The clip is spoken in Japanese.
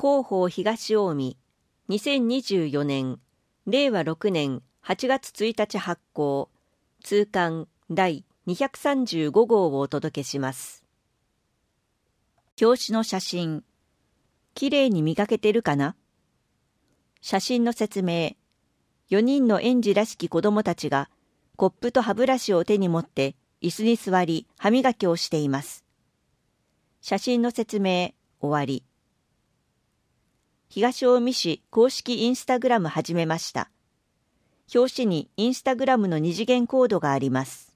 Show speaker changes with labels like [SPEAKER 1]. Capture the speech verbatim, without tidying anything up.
[SPEAKER 1] 広報東近江にせんにじゅうよねんれいわろくねんはちがつついたち発行通刊第にひゃくさんじゅうごごうをお届けします。表紙の写真、きれいに磨けてるかな？写真の説明、よにんの園児らしき子供たちがコップと歯ブラシを手に持って椅子に座り歯磨きをしています。写真の説明、終わり。東近江市公式インスタグラム始めました。表紙にインスタグラムの二次元コードがあります。